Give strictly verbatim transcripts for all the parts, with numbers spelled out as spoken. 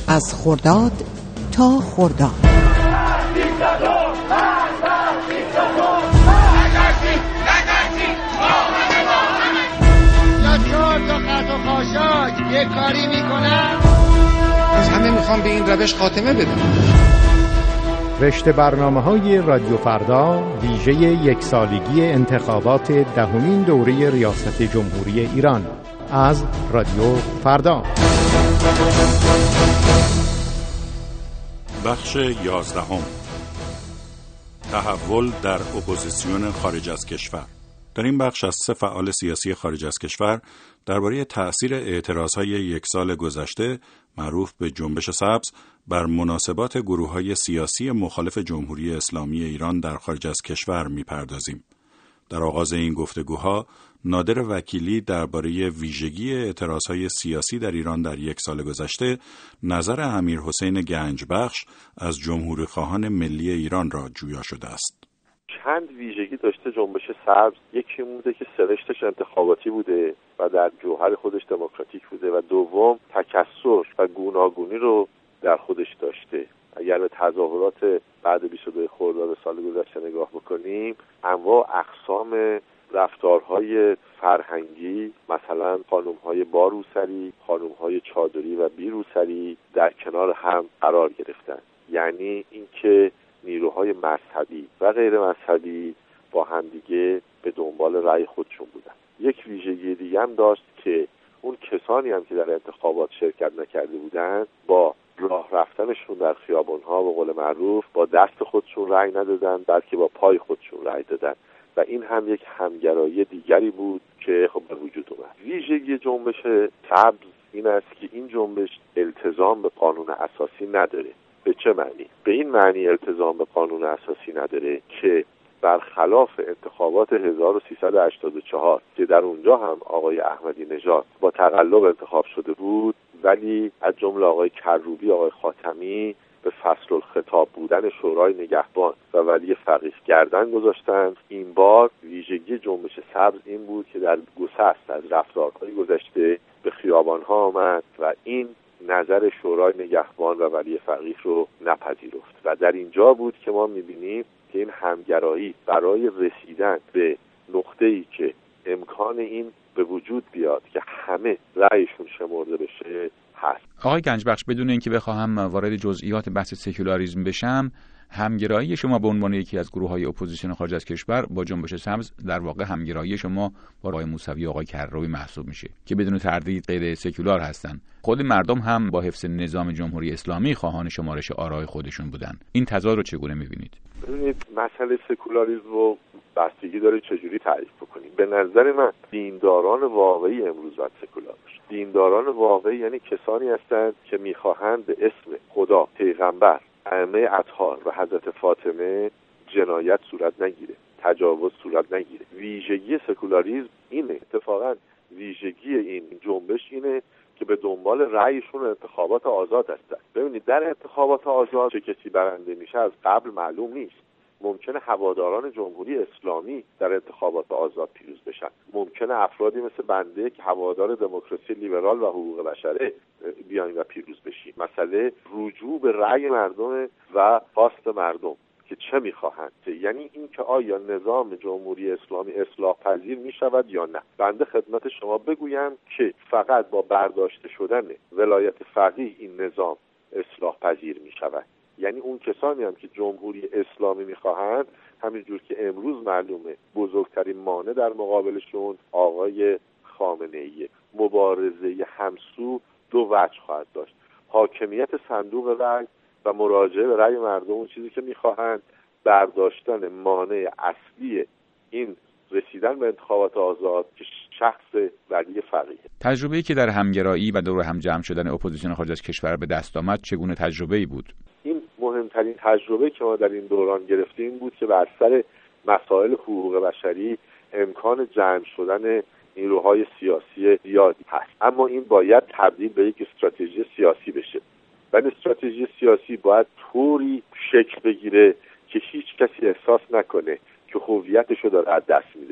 از خرداد تا خرداد یا چهار تا قط و خاشاک یه کاری میکنن. از همه میخوام به این روش خاتمه بدم. رشته برنامه‌های رادیو فردا ویژه یک سالگی انتخابات دهمین دوره ریاست جمهوری ایران از رادیو فردا. بخش یازدهم، تحول در اپوزیسیون خارج از کشور. در این بخش از سه فعال سیاسی خارج از کشور درباره تأثیر اعتراضهای یک سال گذشته معروف به جنبش سبز بر مناسبات گروه‌های سیاسی مخالف جمهوری اسلامی ایران در خارج از کشور می‌پردازیم. در آغاز این گفتگوها نادر وکیلی درباره ویژگی اعتراضهای سیاسی در ایران در یک سال گذشته نظر امیرحسین گنجبخش از جمهوری خواهان ملی ایران را جویا شده است. چند ویژگی داشته جنبش سبز. یکی بوده که سرشتش انتخاباتی بوده و در جوهر خودش دموکراتیک بوده و دوم تکثر و گوناگونی رو در خودش داشته. اگر به تظاهرات بعد بیست و دو خرداد سال گذشته نگاه بکنیم، انواع اقسام رفتارهای فرهنگی، مثلا خانم‌های با روسری، خانم‌های چادری و بی روسری در کنار هم قرار گرفتن. یعنی اینکه نیروهای مذهبی و غیر مذهبی با همدیگه به دنبال رأی خودشون بودن. یک ویژگی دیگه هم داشت که اون کسانی هم که در انتخابات شرکت نکرده بودن با راه رفتنشون در خیابان‌ها به قول معروف با دست خودشون رأی ندادن، بلکه با پای خودشون رأی دادن و این هم یک همگرایی دیگری بود که خب به وجود اومد. ویژگی جنبش سبز این است که این جنبش التزام به قانون اساسی نداره. به چه معنی؟ به این معنی التزام به قانون اساسی نداره که برخلاف انتخابات هزار و سیصد و هشتاد و چهار که در اونجا هم آقای احمدی نژاد با تقلب انتخاب شده بود، ولی از جمله آقای کروبی، آقای خاتمی به فصل الخطاب بودن شورای نگهبان و ولی فقیه گردن گذاشتند. این بار ویژگی جنبش سبز این بود که در گسست از رفتارهای گذشته به خیابان‌ها آمد و این نظر شورای نگهبان و ولی فقیه رو نپذیرفت و در اینجا بود که ما می‌بینیم که این همگرایی برای رسیدن به نقطه‌ای که امکان این به وجود بیاد که همه رأیشون شمرده بشه هست. آقای گنجبخش، بدون اینکه بخواهم وارد جزئیات بحث سکولاریسم بشم، همگرایی شما به عنوان یکی از گروه‌های اپوزیسیون خارج از کشور با جنبش سبز در واقع همگرایی شما با آقای موسوی و آقای کروبی محسوب میشه که بدون تردید غیر سکولار هستن. خود مردم هم با حفظ نظام جمهوری اسلامی خواهان شمارش آرای خودشون بودن. این تضاد رو چگونه می‌بینید؟ ببینید، مسئله سکولاریسم رو بستگی داره چجوری تعریف بکنیم. به نظر من دینداران واقعی امروز باید سکولار باشن. دینداران واقعی یعنی کسانی هستند که می‌خواهند به اسم خدا، پیغمبر، ائمه اطهار و حضرت فاطمه جنایت صورت نگیره، تجاوز صورت نگیره. ویژگی سکولاریسم اینه. اتفاقا ویژگی این جنبش اینه که به دنبال رأیشون انتخابات آزاد هستن. ببینید، در انتخابات آزاد چه کسی برنده میشه از قبل معلوم نیست. ممکنه هواداران جمهوری اسلامی در انتخابات آزاد پیروز بشن. ممکنه افرادی مثل بنده که هوادار دموکراسی لیبرال و حقوق بشره بیاین و پیروز بشیم. مسئله رجوع به رأی مردم و خواست مردم که چه میخواهند، یعنی این که آیا نظام جمهوری اسلامی اصلاح پذیر میشود یا نه. بنده خدمت شما بگویم که فقط با برداشته شدن ولایت فقیه این نظام اصلاح پذیر میشود. یعنی اون کسانی هم که جمهوری اسلامی میخواهند، همینجور که امروز معلومه بزرگترین مانع در مقابلشون آقای خامنه‌ای. مبارزه همسو دو وجه خواهد داشت: حاکمیت صندوق رأی و مراجعه به رأی مردم. اون چیزی که میخواهند برداشتن مانع اصلی این رسیدن به انتخابات آزاد که شخص ولی فقیه. تجربه‌ای که در همگرایی و دور هم جمع شدن اپوزیسیون خارج از کشور به دست آمد چگونه تجربه‌ای بود؟ این مهمترین تجربه که ما در این دوران گرفتیم بود که بر سر مسائل حقوق بشری امکان جمع شدن نیروهای سیاسی زیادی هست، اما این باید تبدیل به یک استراتژی سیاسی بشه و این استراتژی سیاسی باید طوری شکل بگیره که هیچ کسی احساس نکنه که هویتش رو داره از دست میده.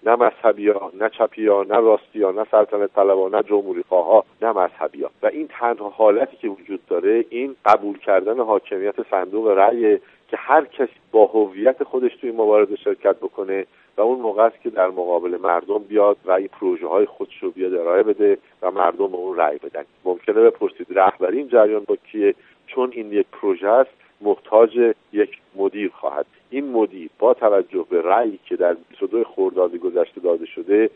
نه مذهبی‌ها، نه چپی‌ها، نه راستی‌ها، نه سلطنت طلب‌ها، نه جمهوری‌خواها، نه مذهبی‌ها. و این تنها حالتی که وجود داره این قبول کردن حاکمیت صندوق رأی که هر کسی با هویت خودش توی مبارزه شرکت بکنه و اون موقع است که در مقابل مردم بیاد و این پروژه های خودش رو بیاد ارائه بده و مردم به اون رأی بدن. ممکنه بپرسید رهبری این جریان با کیه؟ چون این یک پروژه است محتاج یک مدیر خواهد. این مدیر با توجه به رأیی که در بیست و دو خرداد گذشته داده شده،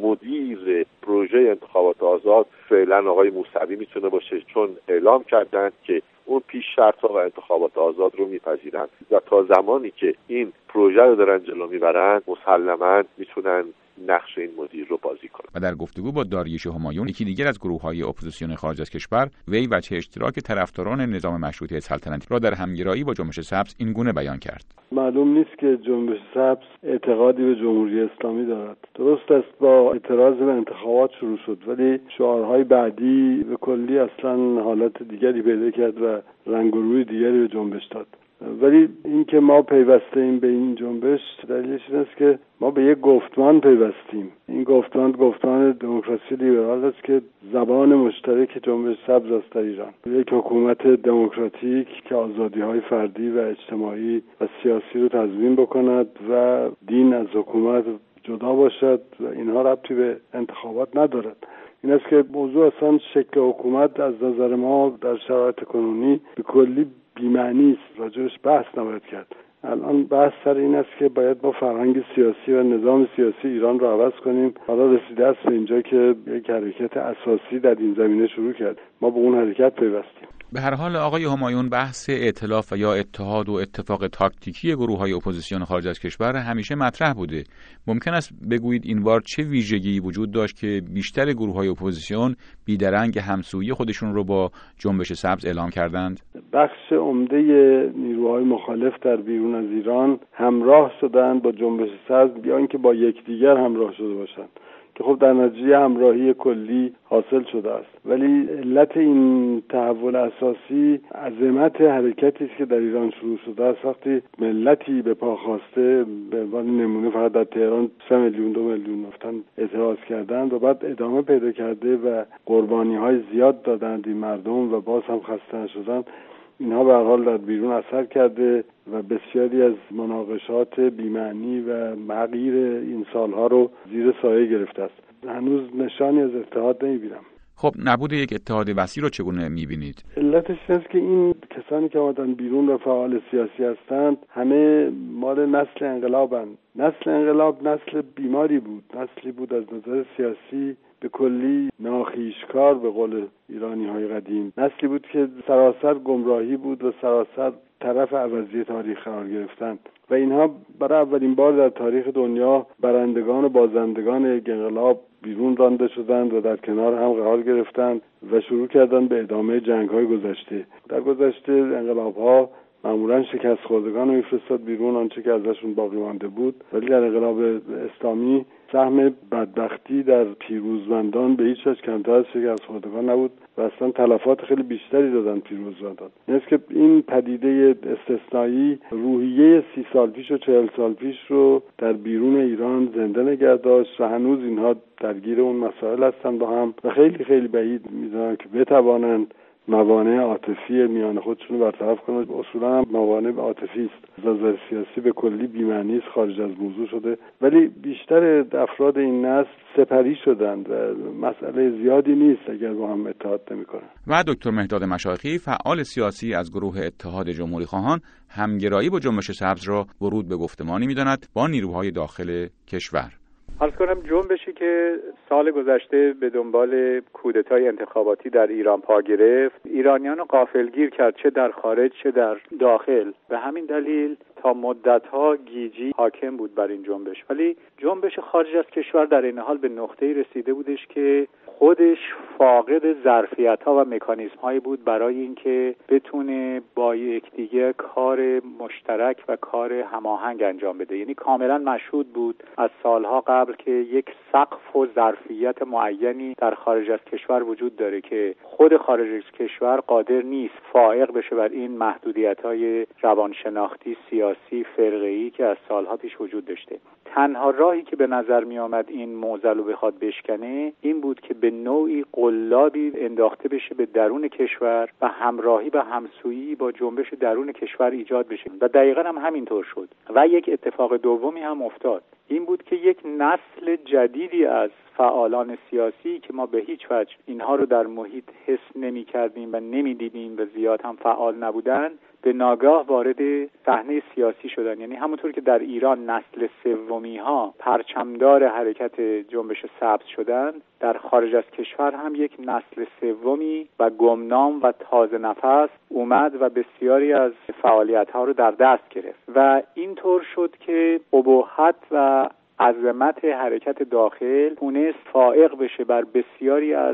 مدیر پروژه انتخابات آزاد فعلا آقای موسوی میتونه باشه، چون اعلام کردن که اون پیش شرط‌ها و انتخابات آزاد رو میپذیرن و تا زمانی که این پروژه رو دارن جلو میبرن مسلماً میتونن نقش این مدیر رو بازی کنن. و در گفتگو با داریوش همایون، یکی دیگر از گروه‌های اپوزیسیون خارج از کشور، وی وجه اشتراک طرفداران نظام مشروطه سلطنتی را در همگرایی با جنبش سبز این گونه بیان کرد: معلوم نیست که جنبش سبز اعتقادی به جمهوری اسلامی دارد. درست است با اعتراض به انتخابات شروع شد، ولی شعارهای بعدی به کلی اصلا حالت دیگری پیدا کرد و رنگ و روی دیگری به جنبش داد. ولی اینکه ما پیوسته ایم به این جنبش دلیلش این است که ما به یک گفتمان پیوستیم. این گفتمان گفتمان دموکراسی لیبرال است که زبان مشترک جنبش سبز است در ایران. یک حکومت دموکراتیک که آزادی‌های فردی و اجتماعی و سیاسی رو تضمین بکند و دین از حکومت جدا باشد و اینها ربطی به انتخابات ندارد. این است که موضوع اصلا شکل حکومت از نظر ما در شرایط کنونی به کلی بی‌معنی است، راجعش بحث نباید کرد. الان بحث سر این است که باید با فرهنگ سیاسی و نظام سیاسی ایران رو عوض کنیم. حالا رسیده است به اینجا که یک حرکت اساسی در این زمینه شروع کرد. ما به اون حرکت پیوستیم. به هر حال آقای همایون، بحث ائتلاف و یا اتحاد و اتفاق تاکتیکی گروه‌های اپوزیسیون خارج از کشور همیشه مطرح بوده. ممکن است بگویید این بار چه ویژگی وجود داشت که بیشتر گروه‌های اپوزیسیون بیدرنگ همسویی خودشون رو با جنبش سبز اعلام کردند؟ بخش عمده نیروهای مخالف در بیرون از ایران همراه شدند با جنبش سبز، یا اینکه با یکدیگر همراه شده باشند که خب در نتیجه همراهی کلی حاصل شده است. ولی علت این تحول اساسی عظمت حرکتی است که در ایران شروع شده است. وقتی ملتی به پا خواسته، به عنوان نمونه فقط در تهران سه میلیون دو میلیون رفتن اعتراض کردند و بعد ادامه پیدا کرده و قربانی‌های زیاد دادند این مردم و باز هم خسته نشدند، اینها به هر حال در بیرون اثر کرده و بسیاری از مناقشات بی‌معنی و حقیر این سالها رو زیر سایه گرفته است. هنوز نشانی از اتحاد نمی‌بینم. خب نبود یک اتحاد وسیع رو چگونه می‌بینید؟ علتش اینه که این کسانی که آمدن بیرون و فعال سیاسی هستند همه مال نسل انقلابند. نسل انقلاب نسل بیماری بود، نسلی بود از نظر سیاسی به کلی ناخویشکار به قول ایرانی‌های قدیم، نسلی بود که سراسر گمراهی بود و سراسر طرف عوضی تاریخ قرار گرفتن و اینها برای اولین بار در تاریخ دنیا برندگان و بازندگان یک انقلاب بیرون رانده شدند و در کنار هم قرار گرفتند و شروع کردند به ادامه جنگ‌های گذشته. در گذشته انقلاب‌ها معمولاً شکست خوردگان رو میفرستاد بیرون، آنچه که ازشون باقی مانده بود، ولی در انقلاب اسلامی سهم بدبختی در پیروزمندان به هیچ وجه کمتر از شکست خوردگان نبود و اصلا تلفات خیلی بیشتری دادن پیروزمندان. یعنی که این پدیده استثنایی روحیه سی سال پیش و چهل سال پیش رو در بیرون ایران زنده نگه داشت و هنوز اینها درگیر اون مسائل هستن با هم و خیلی خیلی بعید میدونن که بتوانند موانع عاطفی میان خودشون رو برطرف کنند. اصولا هم موانع عاطفی است، نظر سیاسی به کلی بی‌معنی است، خارج از موضوع شده، ولی بیشتر افراد این نسل سپری شدند و مسئله زیادی نیست اگر با هم اتحاد نمی‌کنند. و دکتر مهداد مشایخی، فعال سیاسی از گروه اتحاد جمهوری خواهان، همگرایی با جنبش سبز را ورود به گفتمانی می‌داند با نیروهای داخل کشور. عرض کنم جنبشی که سال گذشته به دنبال کودتای انتخاباتی در ایران پا گرفت، ایرانیان رو غافلگیر کرد، چه در خارج چه در داخل. به همین دلیل تا مدت‌ها گیجی حاکم بود بر این جنبش، ولی جنبش خارج از کشور در این حال به نقطه‌ای رسیده بودش که خودش فاقد ظرفیت‌ها و مکانیزم‌هایی بود برای اینکه بتونه با یکدیگه کار مشترک و کار هماهنگ انجام بده. یعنی کاملا مشهود بود از سالها قبل که یک سقف و ظرفیت معینی در خارج از کشور وجود داره که خود خارج از کشور قادر نیست فائق بشه بر این محدودیت‌های روانشناختی، سیاسی، فرقه‌ای که از سالها پیش وجود داشته. تنها راهی که به نظر می آمد این معضل رو بخواد بشکنه این بود که به نوعی قلابی انداخته بشه به درون کشور و همراهی و همسویی با جنبش درون کشور ایجاد بشه و دقیقاً هم همینطور شد. و یک اتفاق دومی هم افتاد، این بود که یک نسل جدیدی از فعالان سیاسی که ما به هیچ وجه اینها رو در محیط حس نمی کردیم و نمی دیدیم و زیاد هم فعال نبودن، به ناگاه وارد صحنه سیاسی شدن. یعنی همونطور که در ایران نسل سومی ها پرچمدار حرکت جنبش سبز شدن، در خارج از کشور هم یک نسل سومی و گمنام و تازه نفس اومد و بسیاری از فعالیت ها رو در دست گرفت و اینطور شد که ابهت و عظمت حرکت داخل تونست فائق بشه بر بسیاری از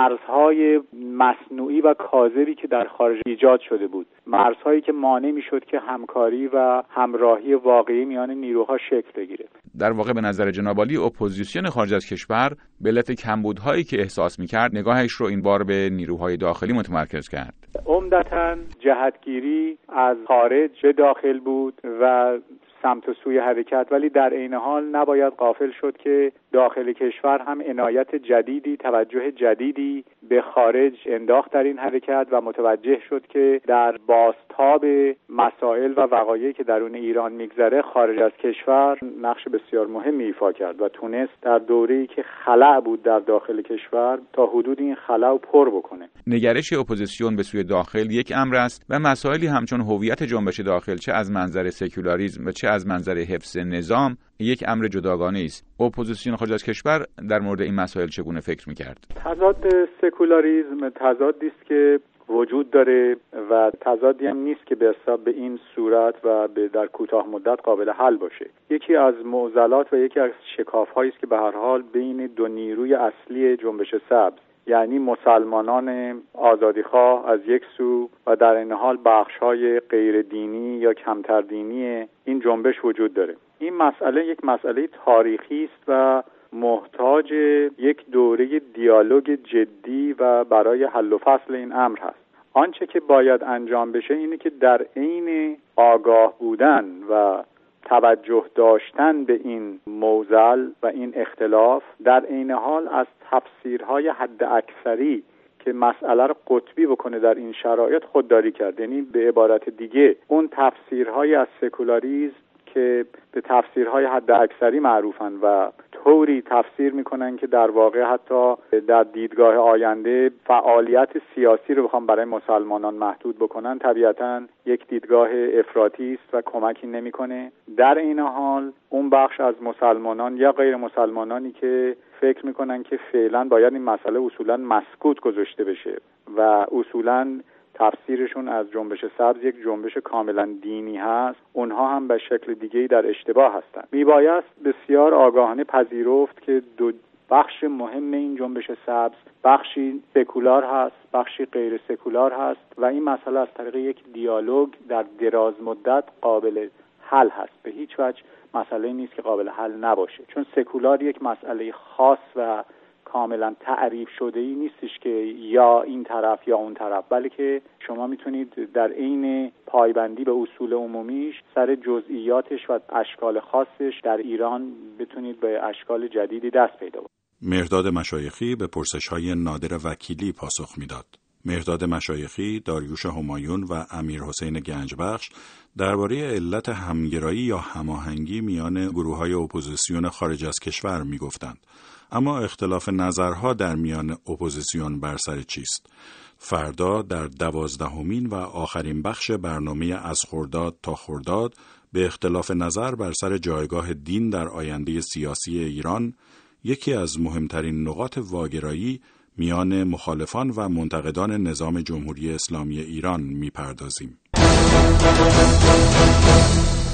مرزهای مصنوعی و کاذبی که در خارج ایجاد شده بود، مرزهایی که مانع میشد که همکاری و همراهی واقعی میان نیروها شکل بگیره. در واقع به نظر جناب عالی اپوزیسیون خارج از کشور به علت کمبودهایی که احساس میکرد نگاهش رو این بار به نیروهای داخلی متمرکز کرد. عمدتاً جهتگیری از خارج به داخل بود و سمت و سوی حرکت، ولی در عین حال نباید غافل شد که داخل کشور هم عنایت جدیدی، توجه جدیدی به خارج انداخت در این حرکت و متوجه شد که در بازتاب مسائل و وقایعی که درون ایران میگذره خارج از کشور نقش بسیار مهمی ایفا کرد و تونست در دوره‌ای که خلأ بود در داخل کشور تا حدود این خلأ رو پر بکنه. نگرش اپوزیسیون به سوی داخل یک امر است و مسائلی همچون هویت جنبش داخل چه از منظر سکولاریسم و چه از منظر حفظ نظام یک امر جداگانه است. اپوزیسیون خارج از کشور در مورد این مسائل چگونه فکر می‌کرد؟ تضاد سکولاریسم تضادی است که وجود داره و تضادی هم نیست که به حساب به این صورت و به در کوتاه مدت قابل حل باشه. یکی از معضلات و یکی از شکاف‌هایی است که به هر حال بین دو نیروی اصلی جنبش سبز، یعنی مسلمانان آزادیخواه از یک سو و در این حال بخش‌های غیر دینی یا کمتر دینی این جنبش وجود داره. این مسئله یک مسئله تاریخی است و محتاج یک دوره دیالوگ جدی و برای حل و فصل این امر هست. آنچه که باید انجام بشه اینه که در عین آگاه بودن و توجه داشتن به این معضل و این اختلاف، در عین حال از تفسیرهای حد اکثری که مسئله رو قطبی بکنه در این شرایط خودداری کرد. یعنی به عبارت دیگه اون تفسیرهای از سکولاریسم که به تفسیرهای حد اکثری معروفن و طوری تفسیر میکنن که در واقع حتی در دیدگاه آینده فعالیت سیاسی رو بخوام برای مسلمانان محدود بکنن، طبیعتاً یک دیدگاه افراطی است و کمکی نمیکنه. در این حال اون بخش از مسلمانان یا غیر مسلمانانی که فکر میکنن که فعلا باید این مسئله اصولاً مسکوت گذاشته بشه و اصولاً تفسیرشون از جنبش سبز یک جنبش کاملا دینی هست، اونها هم به شکل دیگه‌ای در اشتباه هستند. میبایست بسیار آگاهانه پذیرفت که دو بخش مهم این جنبش سبز، بخشی سکولار هست، بخشی غیر سکولار هست و این مسئله از طریق یک دیالوگ در دراز مدت قابل حل هست. به هیچ وجه مسئله نیست که قابل حل نباشه، چون سکولار یک مسئله خاص و کاملا تعریف شده ای نیستش که یا این طرف یا اون طرف، بلکه شما میتونید در عین پایبندی به اصول عمومیش سر جزئیاتش و اشکال خاصش در ایران بتونید به اشکال جدیدی دست پیدا کنید. مهرداد مشایخی به پرسش‌های نادر وکیلی پاسخ میداد. مهرداد مشایخی، داریوش همایون و امیر حسین گنجبخش درباره علت همگرایی یا هماهنگی میان گروه‌های اپوزیسیون خارج از کشور میگفتند. اما اختلاف نظرها در میان اپوزیسیون بر سر چیست؟ فردا در دوازدهمین و آخرین بخش برنامه از خرداد تا خرداد به اختلاف نظر بر سر جایگاه دین در آینده سیاسی ایران، یکی از مهمترین نقاط واگرایی میان مخالفان و منتقدان نظام جمهوری اسلامی ایران میپردازیم.